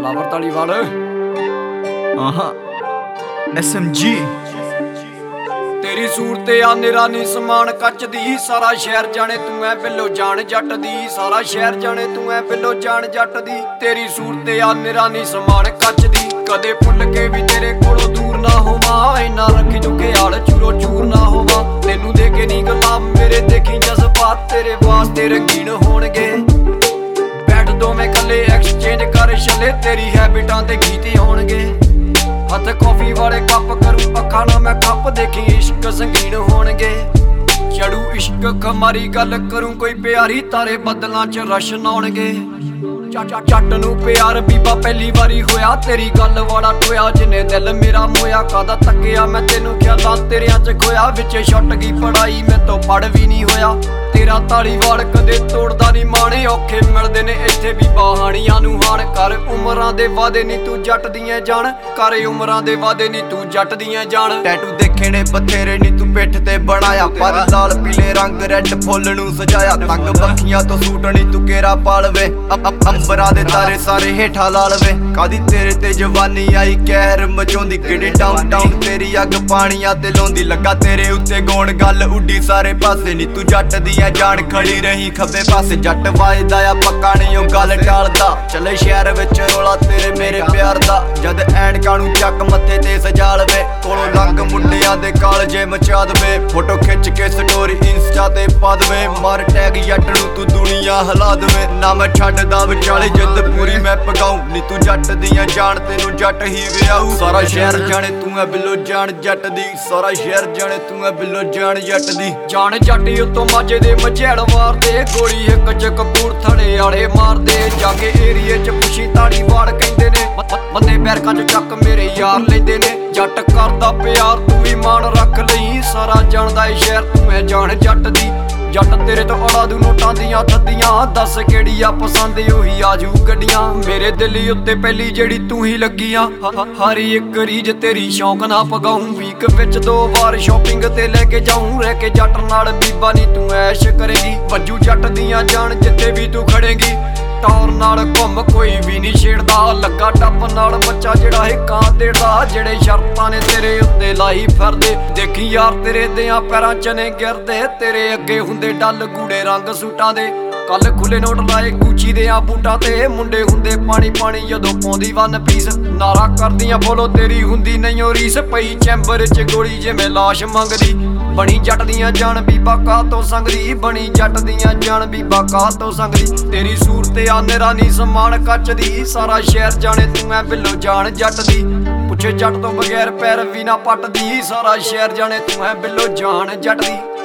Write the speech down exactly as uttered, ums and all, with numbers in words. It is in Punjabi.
ਫਲਾਵਰ ਤਾਲੀ ਵਾਲ ਆਹਾ ਐਸ ਐਮ ਜੀ। ਤੇਰੀ ਸੂਰਤ ਆ ਨਿਰਾਨੀ ਸਮਾਨ ਕੱਚ ਦੀ, ਸਾਰਾ ਸ਼ਹਿਰ ਜਾਣੇ ਤੂੰ ਐ ਬਿੱਲੋ ਜਾਣ ਜੱਟ ਦੀ, ਸਾਰਾ ਸ਼ਹਿਰ ਜਾਣੇ ਤੂੰ ਐ ਬਿੱਲੋ ਜਾਣ ਜੱਟ ਦੀ। ਤੇਰੀ ਸੂਰਤ ਆ ਨਿਰਾਨੀ ਸਮਾਨ ਕੱਚ ਦੀ, ਕਦੇ ਭੁੱਲ ਕੇ ਵੀ ਤੇਰੇ ਕੋਲੋਂ ਦੂਰ ਨਾ ਹੋਵਾਂ, ਇੰਨਾ ਰੱਖੀ ਚੁੱਕੇ ਹਾਲ ਚੂਰੋ ਚੂਰ ਨਾ ਹੋਵਾਂ। ਤੈਨੂੰ ਦੇ ਕੇ ਨੀ ਗੁਲਾਬ ਮੇਰੇ ਦੇਖੀ ਜਜ਼ਬਾਤ, ਤੇਰੇ ਵਾਸਤੇ ਰੰਗੀਨ ਹੋਣਗੇ। ਬੈਠ ਦੋਵੇਂ ਕੱਲੇ ਐਕਸਚੇਂਜ ਕਰ ਛੱਲੇ, ਤੇਰੀ ਹੈਬਿਟਾਂ ਤੇ ਗੀਤ ਹੋਣਗੇ। ਹੱਥ ਕੌਫੀ ਵਾਲੇ ਕੱਪ ਕਰੂ ਅੱਖਾਂ ਨਾਲ ਮੈਂ ਕੱਪ, ਦੇਖੀ ਇਸ਼ਕ ਸੰਗੀਨ ਹੋਣਗੇ। ਚੜੂ ਇਸ਼ਕ ਖਮਾਰੀ ਗੱਲ ਕਰੂੰ ਕੋਈ ਪਿਆਰੀ, ਤਾਰੇ ਬੱਦਲਾਂ ਚ ਰਸ਼ਨ ਆਉਣਗੇ। ਜੱਟ ਨੂੰ ਪਿਆਰ ਬੀਬਾ ਪਹਿਲੀ ਵਾਰੀ ਹੋਇਆ, ਤੇਰੀ ਗੱਲ ਵਾਲਾ ਟੋਇਆ ਜਿਨੇ ਦਿਲ ਮੇਰਾ ਮੋਇਆ। ਕਾਦਾ ਤੱਕਿਆ ਮੈਂ ਤੈਨੂੰ ਖਿਆਲਾਂ ਤੇਰਿਆਂ ਚ ਖੋਇਆ, ਵਿੱਚੇ ਛੁੱਟ ਗਈ ਪੜਾਈ ਮੈਥੋਂ ਪੜ ਵੀ ਨਹੀਂ ਹੋਇਆ। ਤੇਰਾ ਤਾਲੀਵਾਲ ਕਦੇ ਤੋੜਦਾ ਨਹੀਂ ਮਾਣੇ, ਔਖੇ ਮਿਲਦੇ ਨੇ ਇੱਥੇ ਵੀ ਬਾਹਾਣੀਆਂ ਨੂੰ ਹਾਣ। ਕਰ ਉਮਰਾਂ ਦੇ ਵਾਦੇ ਨੀ ਤੂੰ ਜੱਟ ਦੀਆਂ ਜਾਣ, ਕਰ ਉਮਰਾਂ ਦੇ ਵਾਦੇ ਨੀ ਤੂੰ ਜੱਟ ਦੀਆਂ ਜਾਣ। ਟੈਟੂ ਦੇਖੇ ਨੇ ਬਥੇਰੇ ਨੀ ਤੂੰ ਪਿੱਠ ਤੇ ਬਣਾਇਆ, ਪਰ ਲਾਲ ਪੀਲੇ ਰੰਗ ਰੈੱਡ ਫੁੱਲ ਨੂੰ ਸਜਾਇਆ। ਤੰਗ ਬੱਖੀਆਂ ਤੋਂ ਸੂਟ ਨੀ ਤੂੰ ਕੇਰਾ ਪਾਲਵੇ, ਅੰਬਰਾਂ ਦੇ ਤਾਰੇ ਸਾਰੇ ਹੇਠਾਂ ਲਾ ਲਵੇ। ਕਾਦੀ ਤੇਰੇ ਤੇ ਜਵਾਨੀ ਆਈ ਕਹਿਰ ਮਚਾਉਂਦੀ, ਕਿਹੜੀ ਡਾਊਨ ਟਾਊਨ ਤੇਰੀ ਅੱਗ ਪਾਣੀਆਂ ਤੇ ਲਾਉਂਦੀ। ਲੱਗਾ ਤੇਰੇ ਉੱਤੇ ਗੋਣ ਗੱਲ ਉੱਡੀ ਸਾਰੇ ਪਾਸੇ, ਨੀ ਤੂੰ ਜੱਟ ਦੀਆਂ ਜਾਣ ਖੜੀ ਰਹੀ ਖੱਬੇ ਪਾਸੇ। ਜੱਟ ਵਾਜਦਾ ਆ ਪੱਕਾ ਨੀ ਉਹ ਗੱਲ ਟਾਲਦਾ, ਚਲੇ ਸ਼ਹਿਰ ਵਿੱਚ ਰੋਲਾ ਤੇਰੇ ਮੇਰੇ ਪਿਆਰ ਦਾ। ਜਦ ਐਨਕਾਂ ਨੂੰ ਚੱਕ ਮੱਥੇ ਤੇ ਸਜਾ ਲਵੇ, ਕੋਲੋਂ ਲੰਘ ਮੁੰਡਿਆਂ ਦੇ ਕਾਲਜੇ ਮਚਾ ਦਵੇ। ਫੋਟੋ ਖਿੱਚ ਕੇ ਸਟੋਰੀ ਇੰਸਟਾ ਤੇ ਪਾ ਦਵੇ, ਮਾਰ ਟੈਗ ਜੱਟ ਨੂੰ ਤੂੰ ਦੁਨੀਆ ਹਿਲਾ ਦਵੇ। ਨਾ ਮੈਂ ਛੱਡਦਾ ਵਿਚਾਲੇ ਜਿੱਦ ਪੂਰੀ ਮੈਂ ਪਗਾਉ, ਨੀ ਤੂੰ ਜੱਟ ਦੀਆਂ ਜਾਣ ਤੈਨੂੰ ਜੱਟ ਹੀ ਵਿਆਹੂ। ਸਾਰਾ ਸ਼ਹਿਰ ਜਾਣੇ ਤੂੰ ਐ ਬਿੱਲੋ ਜਾਣ ਜੱਟ ਦੀ, ਸਾਰਾ ਸ਼ਹਿਰ ਜਾਣੇ ਤੂੰ ਐ ਬਿੱਲੋ ਜਾਣ ਜੱਟ ਦੀ। ਜਾਣ ਜੱਟੀ ਉੱਤੋਂ ਮਾਝੇ ਦੇ ਮਝੈੜ ਵਾਰਦੇ, ਗੋਲੀ ਇੱਕ ਚ ਕਪੂਰਥਲੇ ਵਾਲੇ ਮਾਰਦੇ। ਜਾ ਕੇ ਏਰੀਏ ਚ ਪੁੱਛੀ ਤਾਲੀਵਾਲ ਕਹਿੰਦੇ ਨੇ, ਬੰਦੇ ਬੈਰਕਾਂ ਚ ਚੱਕ ਮੇਰੇ ਯਾਰ ਲੈਂਦੇ ਨੇ। ਜੱਟ ਕਰਦਾ ਪਿਆਰ ਤੂੰ ਵੀ ਮਾਣ ਰੱਖ ਲਈ, ਸਾਰਾ ਜਾਣਦਾ ਏ ਸ਼ਹਿਰ ਤੂੰ ਐ ਜਾਣ ਜੱਟ ਦੀ। ਜੱਟ ਤੇਰੇ ਤੋਂ ਅੜਾ ਦੂ ਨੋਟਾਂ ਦੀਆਂ ਥੱਦੀਆਂ, ਦੱਸ ਕਿਹੜੀ ਆ ਪਸੰਦ ਉਹੀ ਆਜੂ ਗੱਡੀਆਂ। ਮੇਰੇ ਦਿਲ ਉੱਤੇ ਪਹਿਲੀ ਜਿਹੜੀ ਤੂੰ ਹੀ ਲੱਗੀ ਆ, ਹਰ ਇੱਕ ਰੀਜ ਤੇਰੀ ਸ਼ੌਂਕ ਨਾ ਪਗਾਉਂ। ਵੀਕ ਵਿੱਚ ਦੋ ਵਾਰ ਸ਼ਾਪਿੰਗ ਤੇ ਲੈ ਕੇ ਜਾਊਂ, ਰਹਿ ਕੇ ਜੱਟ ਨਾਲ ਬੀਬਾ ਨੀ ਤੂੰ ਐਸ਼ ਕਰੇਗੀ। ਵੱਜੂ ਜੱਟ ਦੀਆਂ ਜਾਣ ਜਿੱਥੇ ਵੀ ਤੂੰ ਖੜੇਗੀ, ਟੌਰ ਨਾਲ ਘੁੰਮ ਕੋਈ ਵੀ ਨਹੀਂ ਛੇੜਦਾ। ਲੱਗਾ ਟੱਪ ਨਾਲ ਬੱਚਾ ਜਿਹੜਾ ਹੈ ਕਾਂ ਦੇੜਦਾ, ਜਿਹੜੇ ਸ਼ਰਤਾਂ ਨੇ ਤੇਰੇ ਉੱਤੇ ਲਾਈ ਫਿਰਦੇ। ਦੇਖੀ ਯਾਰ ਤੇਰੇ ਦਿਆਂ ਪੈਰਾਂ ਚ ਨੇ ਗਿਰਦੇ, ਤੇਰੇ ਅੱਗੇ ਹੁੰਦੇ ਡੱਲ ਗੂੜੇ ਰੰਗ ਸੂਟਾਂ ਦੇ। ਕੱਲ ਖੁੱਲੇ ਨੋਟ ਲਾਏ ਗੁੱਚੀ ਦੇ ਆ ਬੂਟਾਂ ਤੇ, ਮੁੰਡੇ ਹੁੰਦੇ ਪਾਣੀ ਪਾਣੀ ਜਦੋਂ ਪਾਉਂਦੀ ਵਨ ਪੀਸ। ਨਾਰਾ ਕਰਦੀਆਂ ਫੋਲੋ ਤੇਰੀ ਹੁੰਦੀ ਨਹੀਂ ਓ ਰੀਸ, ਪਈ ਚੈਂਬਰ ਚ ਗੋਲੀ ਜਿਵੇਂ ਲਾਸ਼ ਮੰਗਦੀ। ਬਣੀ ਜੱਟ ਦੀਆਂ ਜਾਣ ਬੀਬਾ ਕਾਹ ਤੋਂ ਸੰਗਦੀ, ਬਣੀ ਜੱਟ ਦੀਆਂ ਜਾਣ ਬੀਬਾ ਕਾਹ ਤੋਂ ਸੰਗਦੀ। ਤੇਰੀ ਸੂਰਤ ਆ ਨਿਰਾਨੀ ਸਮਾਨ ਕੱਚ ਦੀ, ਸਾਰਾ ਸ਼ਹਿਰ ਜਾਣੇ ਤੂੰ ਐ ਬਿੱਲੋ ਜਾਣ ਜੱਟ ਦੀ। ਪੁੱਛੇ ਜੱਟ ਤੋਂ ਬਗੈਰ ਪੈਰ ਵੀ ਨਾ ਪੱਟਦੀ, ਸਾਰਾ ਸ਼ਹਿਰ ਜਾਣੇ ਤੂੰ ਐ ਬਿੱਲੋ ਜਾਣ ਜੱਟ ਦੀ।